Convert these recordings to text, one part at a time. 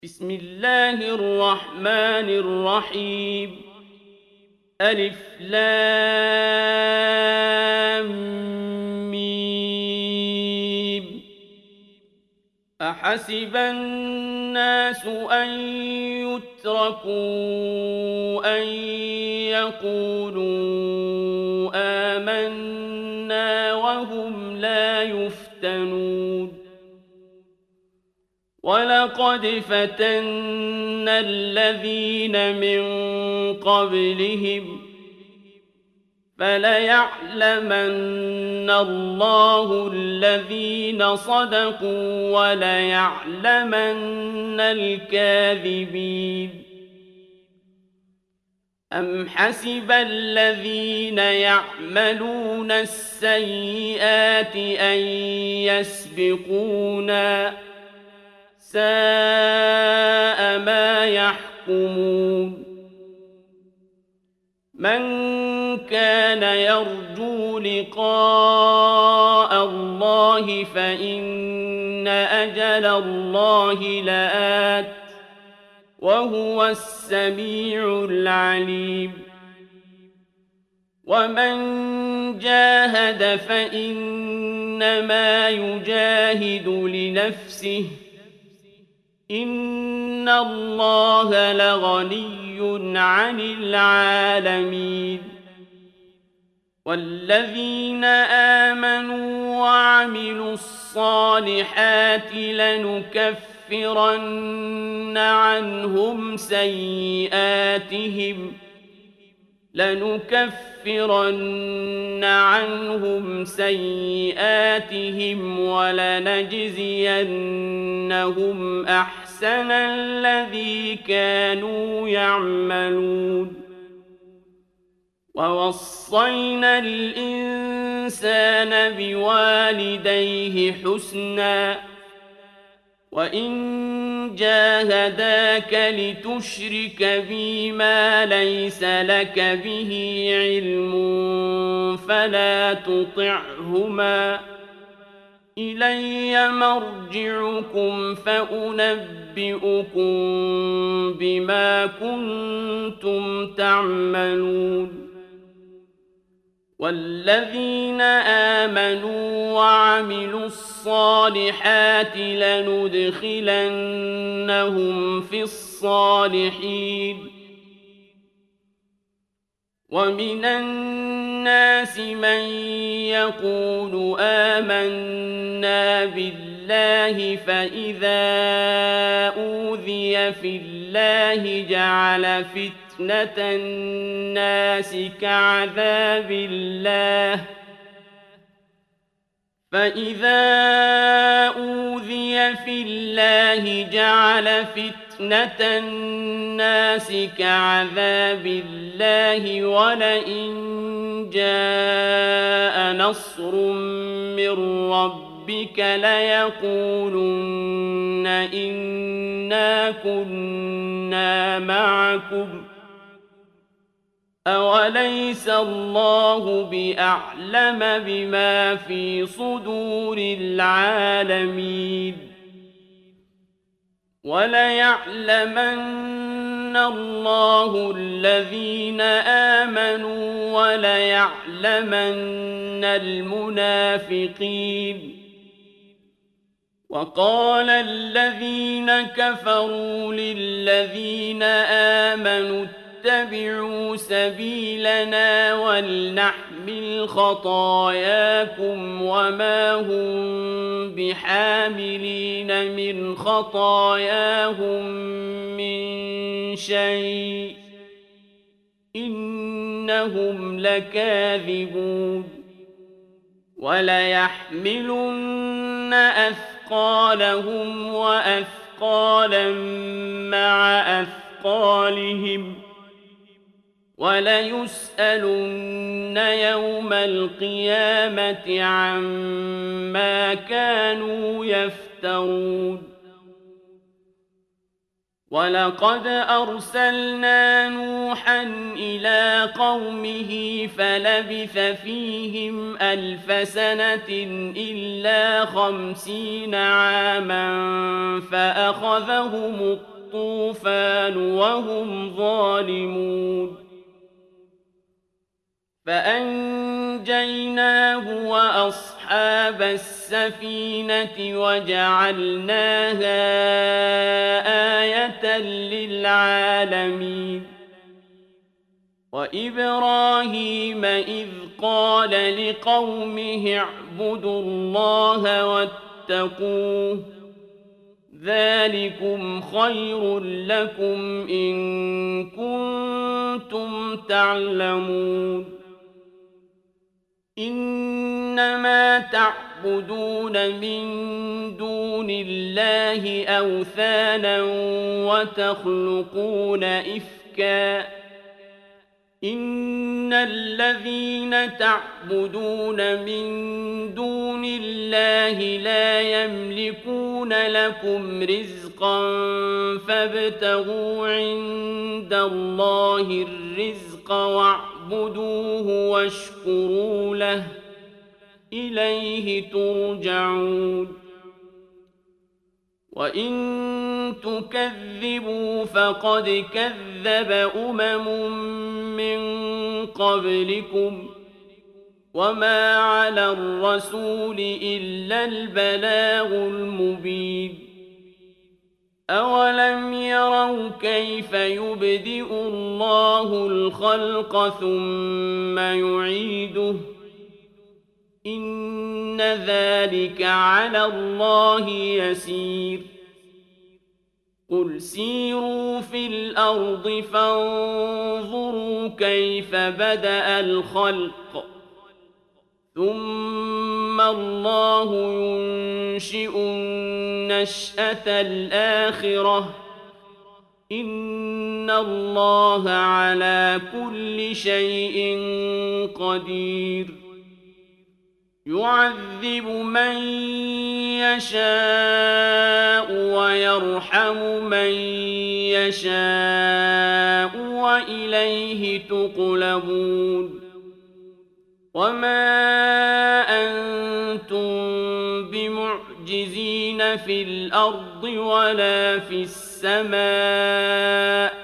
بسم الله الرحمن الرحيم. ألف لام ميم. أحسب الناس أن يتركوا أن يقولوا آمنا وهم لا يفتنون. ولقد فتنا الذين من قبلهم فليعلمن الله الذين صدقوا وليعلمن الكاذبين. أم حسب الذين يعملون السيئات أن يسبقونا ساء ما يحكمون. من كان يرجو لقاء الله فإن أجل الله لآت وهو السميع العليم. ومن جاهد فإنما يجاهد لنفسه إن الله لغني عن العالمين. والذين آمنوا وعملوا الصالحات لنكفرن عنهم سيئاتهم ولنجزينهم أحسن الذي كانوا يعملون. ووصينا الإنسان بوالديه حسنا وإن جاهداك لتشرك بي ما ليس لك به علم فلا تطعهما إلي مرجعكم فأنبئكم بما كنتم تعملون. والذين آمنوا وعملوا الصالحات لندخلنهم في الصالحين. ومن الناس من يقول آمنا بالله فإذا أوذي في الله جعل فتنة الناس كعذاب الله ولئن جاء نصر من ربك ليقولن إنا كنا معكم أوليس الله بأعلم بما في صدور العالمين. وليعلمن الله الذين آمنوا وليعلمن المنافقين. وقال الذين كفروا للذين آمنوا اتبعوا سبيلنا ولنحمل خطاياكم وما هم بحاملين من خطاياهم من شيء إنهم لكاذبون. وليحملن أثقالهم وأثقالا مع أثقالهم وليسألن يوم القيامة عما كانوا يفترون. ولقد أرسلنا نوحا إلى قومه فلبث فيهم 1000 سنة إلا 50 عاما فأخذهم الطوفان وهم ظالمون فأنجيناه وأصحاب السفينة وجعلناها آية للعالمين وإبراهيم إذ قال لقومه اعبدوا الله واتقوه ذلكم خير لكم إن كنتم تعلمون إنما تعبدون من دون الله أوثانا وتخلقون إفكا إن الذين تعبدون من دون الله لا يملكون لكم رزقا فابتغوا عند الله الرزق واعبدوه واشكروا له إليه ترجعون وإن تكذبوا فقد كذب من قبلكم وما على الرسول إلا البلاغ المبين أولم يروا كيف يبدئ الله الخلق ثم يعيده إن ذلك على الله يسير قل سيروا في الأرض فانظروا كيف بدأ الخلق ثم الله ينشئ النشأة الآخرة إن الله على كل شيء قدير يعذب من يشاء ويرحم من يشاء وإليه تقلبون وما أنتم بمعجزين في الأرض ولا في السماء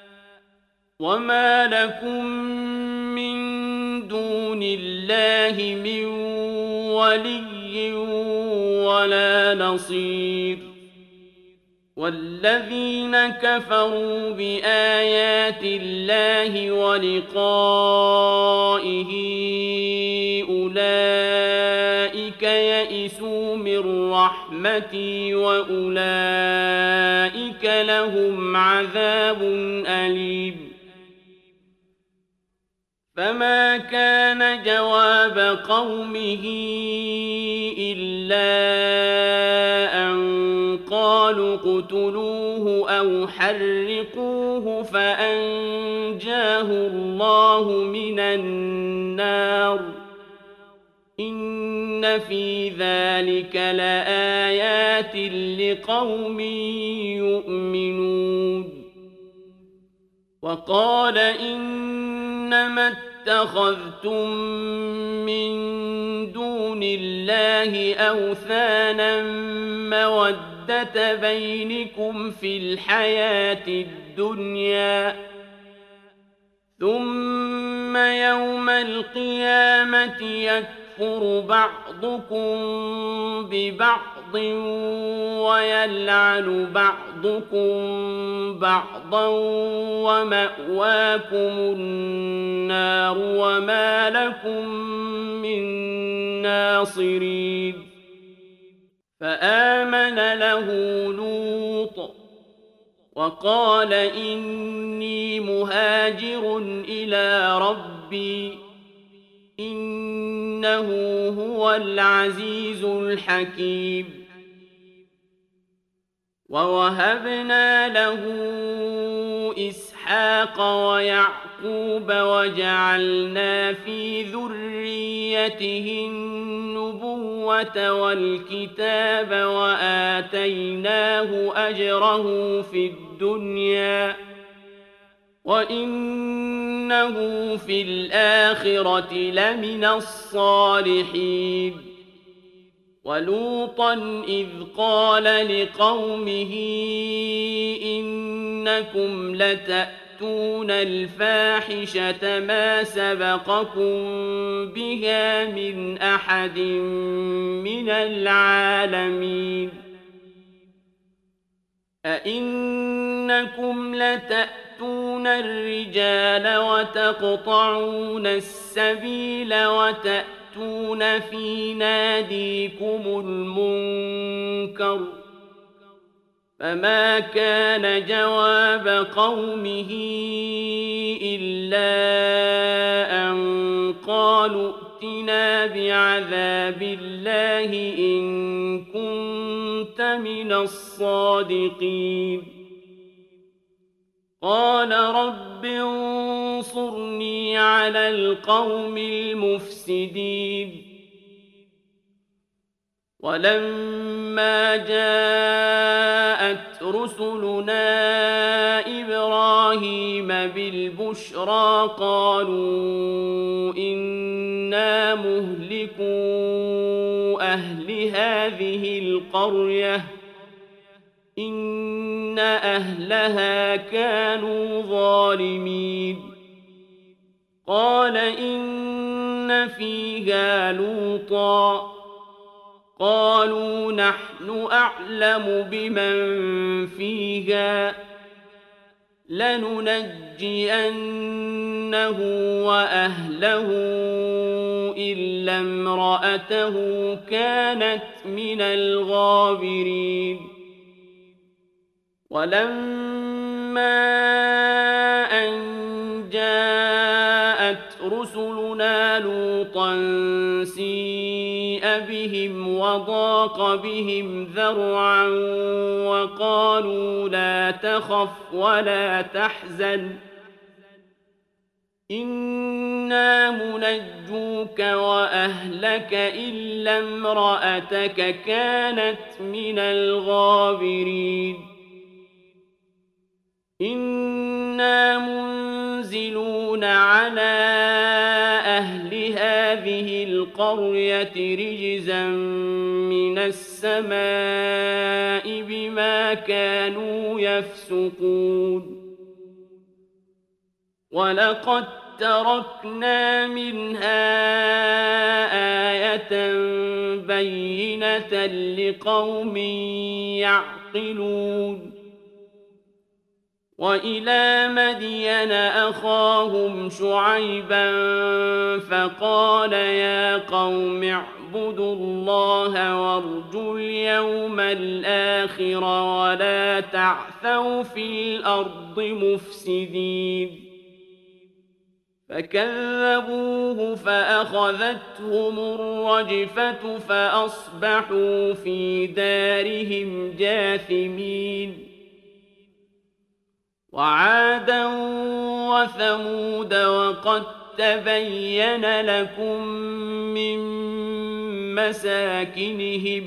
وما لكم من دون الله من ولي ولا نصير والذين كفروا بآيات الله ولقائه أولئك يئسوا من رحمتي وأولئك لهم عذاب أليم فما كان جواب قومه إلا أن قالوا اقتلوه أو حرقوه فأنجاه الله من النار إن في ذلك لآيات لقوم يؤمنون وقال إنما اتخذتم من دون الله أوثانا مودة بينكم في الحياة الدنيا ثم يوم القيامة يكفر بعضكم ببعض ويلعن بعضكم بعضا ومأواكم النار وما لكم من ناصرين فآمن له لوط وقال إني مهاجر إلى ربي إنه هو العزيز الحكيم ووهبنا له إسحاق ويعقوب يعقوب وجعلنا في ذريته النبوة والكتاب وآتيناه أجره في الدنيا وإنه في الآخرة لمن الصالحين ولوطا إذ قال لقومه إنكم لتأتون الفاحشة ما سبقكم بها من أحد من العالمين أئنكم لتأتون الرجال وتقطعون السبيل وتأتون في ناديكم المنكر فما كان جواب قومه إلا أن قالوا ائتنا بعذاب الله إن كنت من الصادقين قال رب انصرني على القوم المفسدين ولما جاءت رسلنا إبراهيم بالبشرى قالوا إنا مهلكو أهل هذه القرية إن أهلها كانوا ظالمين قال إن فيها لوطا قالوا نحن أعلم بمن فيها لننجينه وأهله إلا امرأته كانت من الغابرين ولما أن جاءت رسلنا لوطا سيء بهم وضاق بهم ذرعا وقالوا لا تخف ولا تحزن إنا منجوك وأهلك إلا امرأتك كانت من الغابرين إنا منزلون على أهل هذه القرية رجزا من السماء بما كانوا يفسقون ولقد تركنا منها آية بينة لقوم يعقلون وإلى مدين أخاهم شعيبا فقال يا قوم اعبدوا الله وارجوا اليوم الآخر ولا تعثوا في الأرض مفسدين فكذبوه فأخذتهم الرجفة فأصبحوا في دارهم جاثمين وعادا وثمود وقد تبين لكم من مساكنهم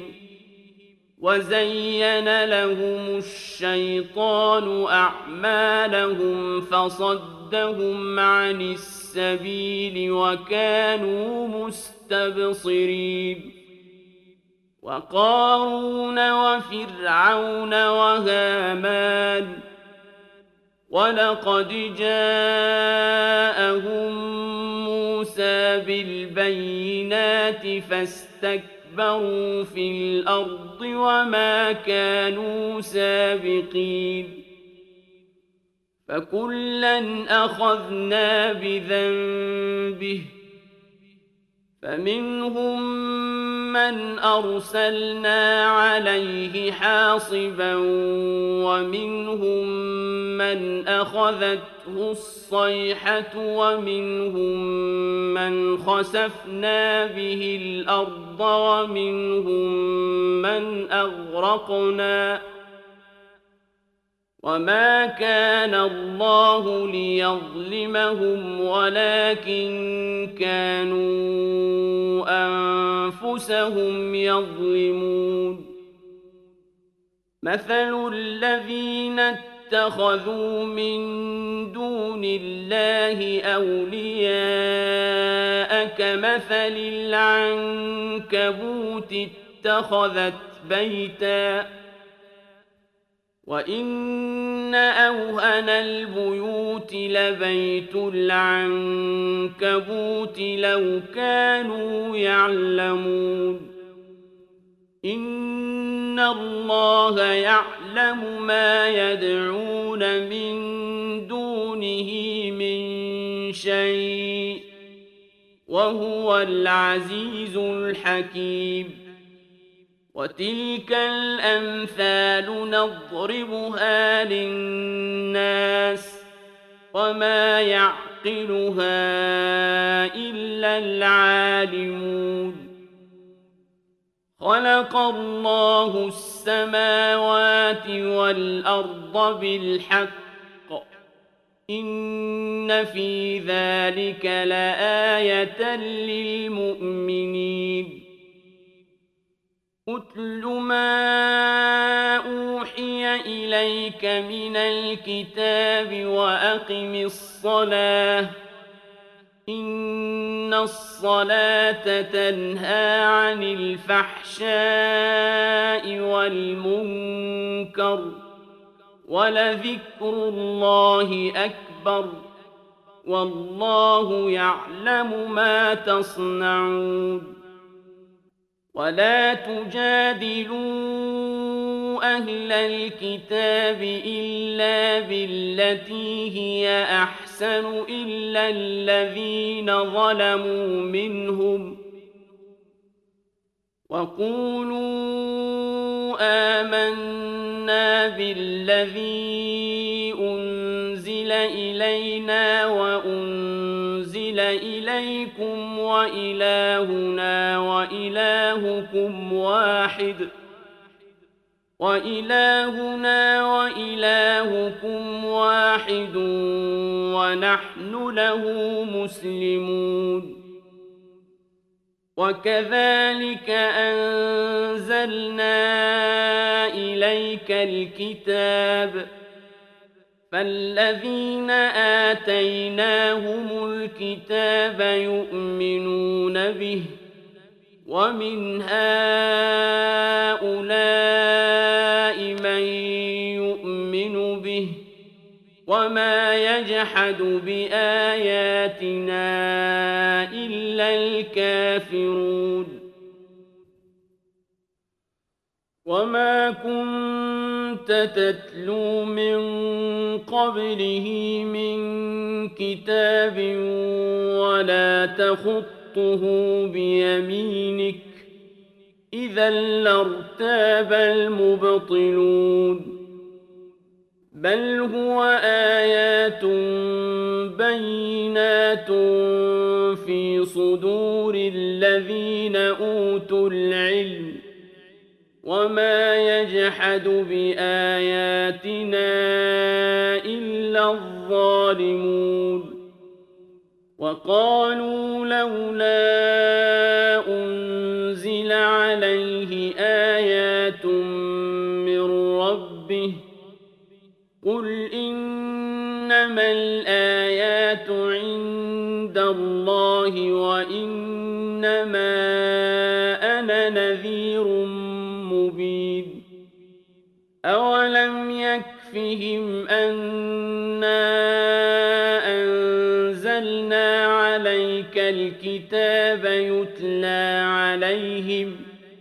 وزين لهم الشيطان أعمالهم فصدهم عن السبيل وكانوا مستبصرين وقارون وفرعون وهامان ولقد جاءهم موسى بالبينات فاستكبروا في الأرض وما كانوا سابقين فكلا أخذنا بذنبه فمنهم من أرسلنا عليه حاصبا ومنهم من أخذته الصيحة ومنهم من خسفنا به الأرض ومنهم من أغرقنا وما كان الله ليظلمهم ولكن كانوا أنفسهم يظلمون مثل الذين اتخذوا من دون الله أولياء كمثل العنكبوت اتخذت بيتا وإن أوهن البيوت لبيت العنكبوت لو كانوا يعلمون إن الله يعلم ما يدعون من دونه من شيء وهو العزيز الحكيم وتلك الأمثال نضربها للناس وما يعقلها إلا العالمون خلق الله السماوات والأرض بالحق إن في ذلك لآية للمؤمنين أتل ما أوحي إليك من الكتاب وأقم الصلاة إن الصلاة تنهى عن الفحشاء والمنكر ولذكر الله أكبر والله يعلم ما تصنعون ولا تجادلوا أهل الكتاب إلا بالتي هي أحسن إلا الذين ظلموا منهم وقولوا آمنا بالذي أنزل إلينا وأنزل إليكم وإلهنا وإلهكم واحد ونحن له مسلمون وكذلك أنزلنا إليك الكتاب فالذين آتيناهم الكتاب يؤمنون به ومن هؤلاء من يؤمن به وما يجحد بآياتنا إلا الكافرون وما كنت تتلو من قبله من كتاب ولا تخطه بيمينك إذا لارتاب المبطلون بل هو آيات بينات في صدور الذين أوتوا العلم وما يجحد بآياتنا إلا الظالمون وقالوا لولا أنزل عليه آيات من ربه قل إنما الآيات عند الله وإنما أنا نذير مبين أولم يكفهم أنا أنزلنا عليك الكتاب يتلى عليهم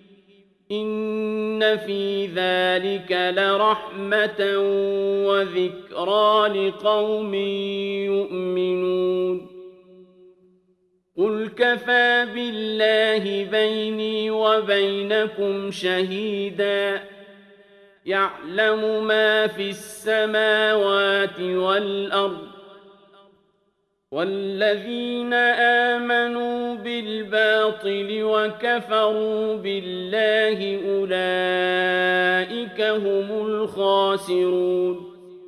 إن في ذلك لرحمة وذكرى لقوم يؤمنون قل كفى بالله بيني وبينكم شهيدا يعلم ما في السماوات والأرض والذين آمنوا بالباطل وكفروا بالله أولئك هم الخاسرون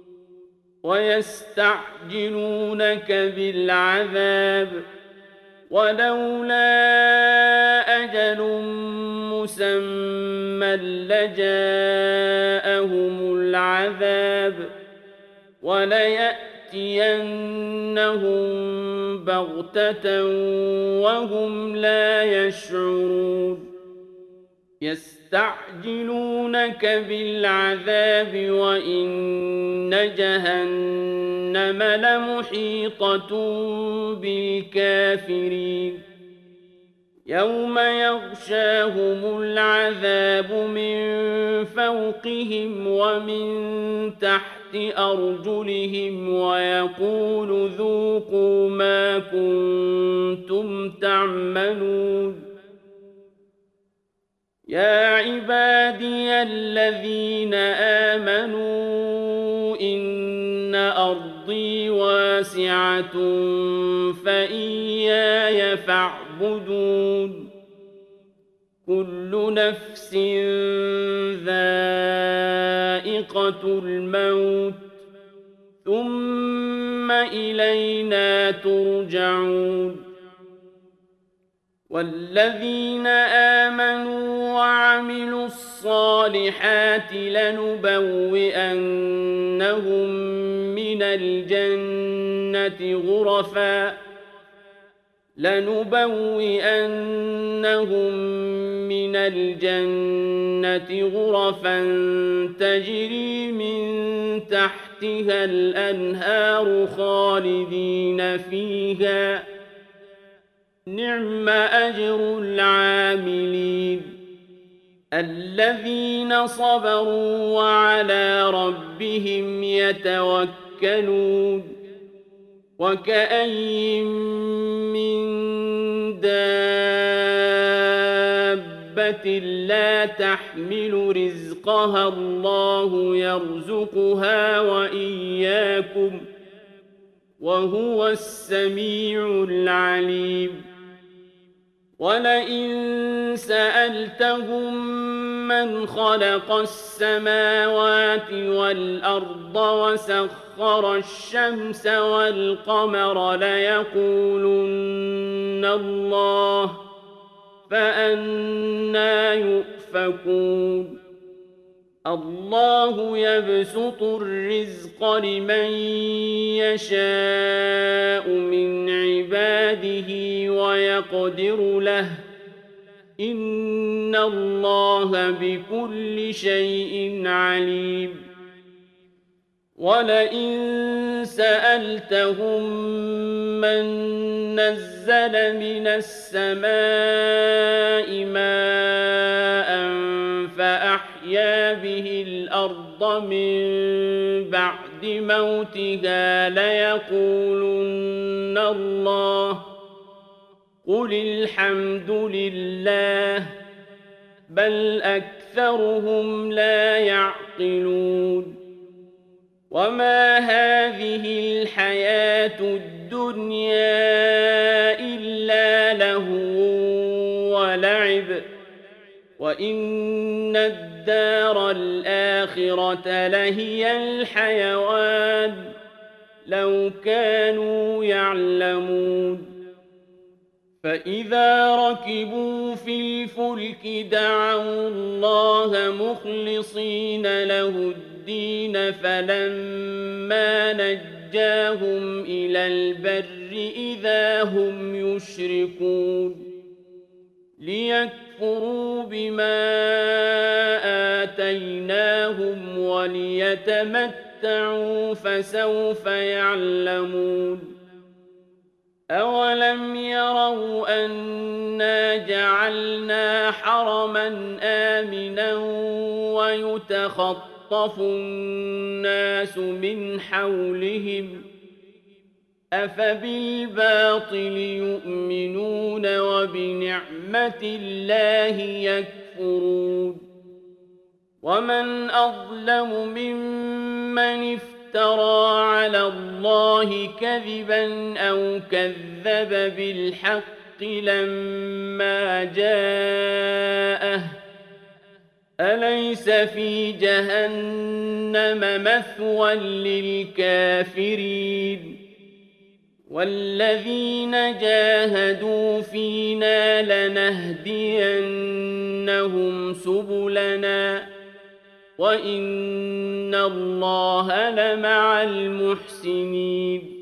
ويستعجلونك بالعذاب ولولا أجل مسمى لجاءهم العذاب وليأتينهم بغتة وهم لا يشعرون يستعجلونك بالعذاب وإن جهنم لمحيطة بالكافرين يوم يغشاهم العذاب من فوقهم ومن تحت أرجلهم ويقول ذوقوا ما كنتم تعملون يا عبادي الذين آمنوا إن أرضي واسعة فإياي فاعبدون كل نفس ذائقة الموت ثم إلينا ترجعون والذين آمنوا وعملوا الصالحات لنبوئنهم من الجنة غرفا تجري من تحتها الأنهار خالدين فيها نعم أجر العاملين الذين صبروا وعلى ربهم يتوكلون وكأي من دابة لا تحمل رزقها الله يرزقها وإياكم وهو السميع العليم ولئن سألتهم من خلق السماوات والأرض وسخر الشمس والقمر ليقولن الله فأنى يؤفكون الله يبسط الرزق لمن يشاء من عباده ويقدر له إن الله بكل شيء عليم ولئن سألتهم من نزل من السماء ماء فأحيا به الأرض من بعد موتها ليقولن الله قل الحمد لله بل أكثرهم لا يعقلون وما هذه الحياة الدنيا إلا لهو ولعب وإن الدار الآخرة لهي الحيوان لو كانوا يعلمون فإذا ركبوا في الفلك دعوا الله مخلصين له الدين فلما نجاهم إلى البر إذا هم يشركون ليكفروا بما آتيناهم وليتمتعوا فسوف يعلمون أولم يروا أنا جعلنا حرما آمنا ويتخطف الناس من حولهم أفبالباطل يؤمنون وبنعمة الله يكفرون ومن أظلم ممن افترى على الله كذبا أو كذب بالحق لما جاءه أليس في جهنم مثوى للكافرين والذين جاهدوا فينا لنهدينهم سبلنا وإن الله لمع المحسنين